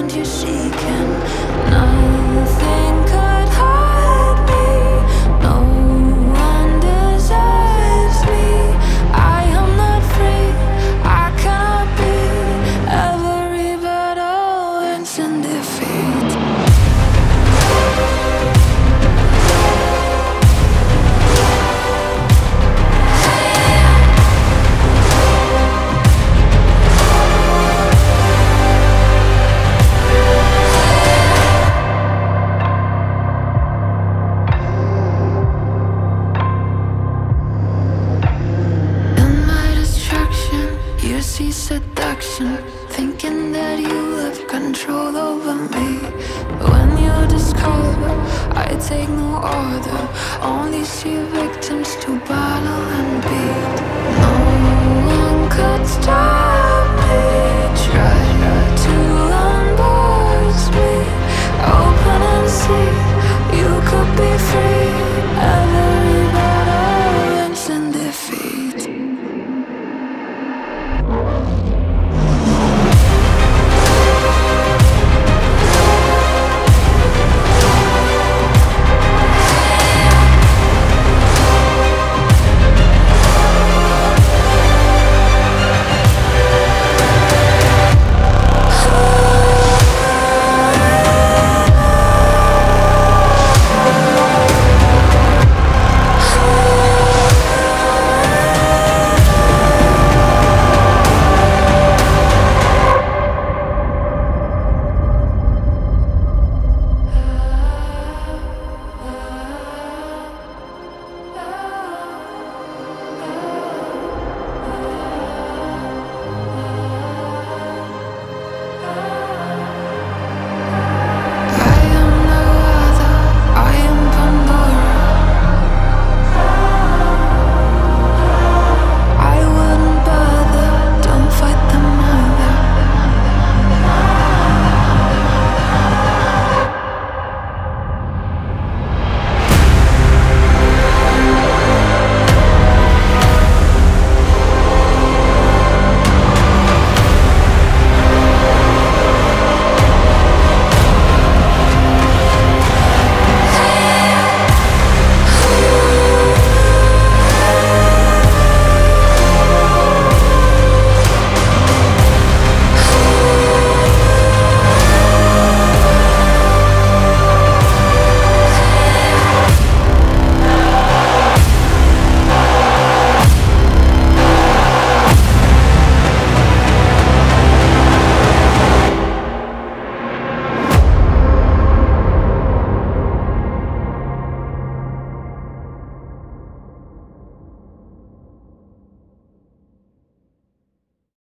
find you seeking. Nothing could hide me. No one deserves me. I am not free. I cannot be every battle ends in defeat. You see seduction, thinking that you have control over me. But when you discover I take no order, only see victims to battle and